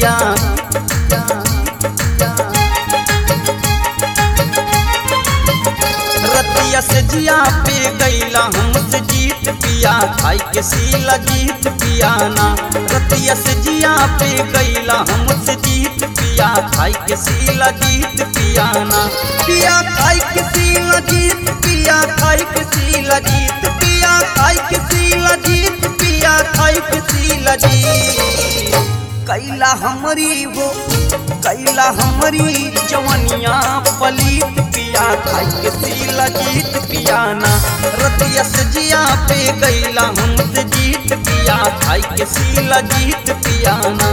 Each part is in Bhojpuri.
पिया। रतिया से जिया पे गईला हमसे जीत पिया, खाई के सीला जीत पियाना। रतिया से जिया पे गईला हमसे जीत पिया, खाई के सीला जीत पियाना। पिया खाई के सीला जीत पिया, खाई के सीला जीत पिया, खाई के सीला जीत पिया, खाई के सीला जीत। कैला हमरी हो कैला हमरी जवनिया पलीत पिया, खाई के सीला जीत पियाना। रतिया से जिया पे गईला हमसे जीत पिया, खाई के सीला जीत पियाना।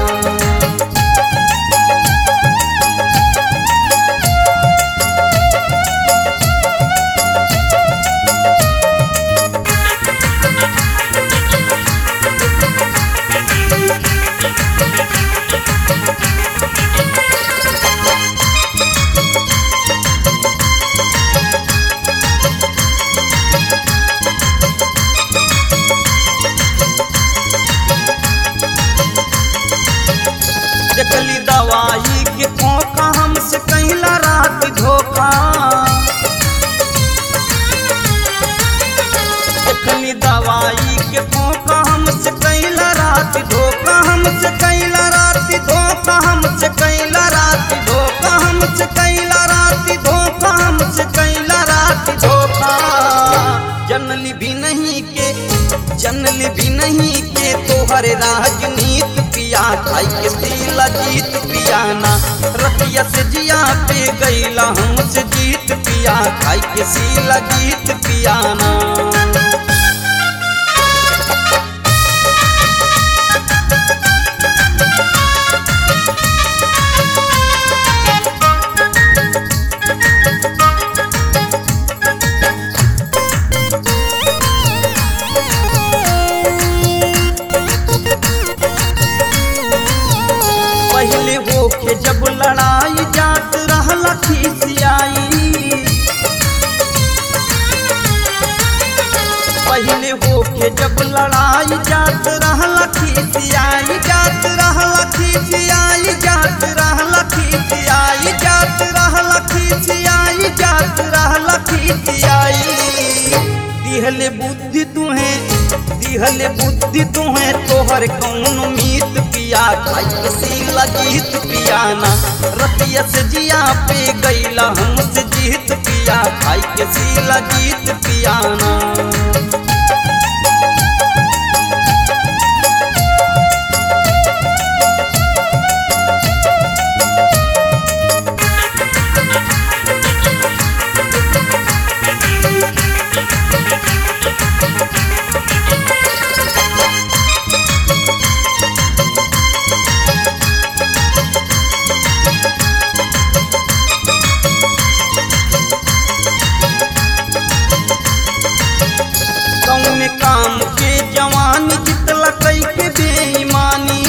देखली दवाई के खोखा हमसे कैला रात धोखा। देखली दवाई के खोखा हमसे कैला रात धोखा, हमसे कैला रात धोखा, हमसे कैला रात धोखा, हमसे कैला रात धोखा, हमसे कैला रात धोखा। जनली भी नहीं के तोहर राजनीत पिया, खाई के सीला जीत पियाना। रतिया से जिया पे गईला हमसे जीत पिया, खाई के सीला जीत पियाना। पहले होके जब लड़ाई जात रहला खिसियाई, पहले होके जब लड़ाई जात रहला खिसियाई, जात रहला खिसियाई, जात रहला खिसियाई, जात रहला खिसियाई, जात रहला खिसियाई। दिहले बुद्धि तुहे तोहर कौन मीत पिया, खाई के सीला जीत पियाना। रतिया से जिया पे गईला हमसे जीत पिया, खाई के सीला जीत पियाना। कौन काम के जवानी जितला कई के बेईमानी,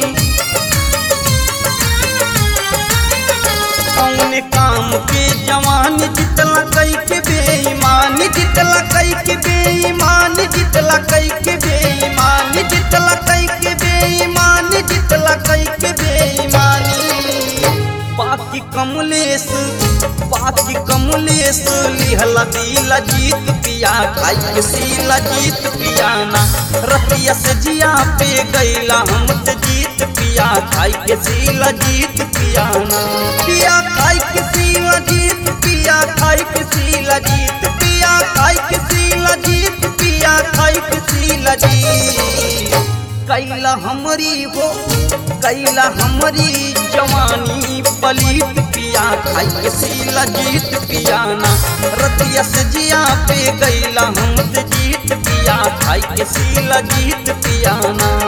कौन काम के जवानी जितला कई के बेईमानी, जितला कई के बेईमानी, जितला कई के बेईमानी, जितला कई के बेईमानी, जितला कई के बेईमानी। बाकी कमलेश लिहला दिला जीत पिया, खाई के सीला जीत पियाना। रतिया से जिया पे गईला हमसे जीत पिया, खाई के सीला जीत पियाना। पिया खाई के सीला जीत पिया, खाई के सीला जीत पिया, खाई के सीला जीत पिया, खाई के सीला जीत। कैला हमरी जवानी पलीत पिया, खाई के सीला जीत पियाना। रतिया से जिया पे गईला हमसे जीत पिया, खाई के सीला जीत पियाना।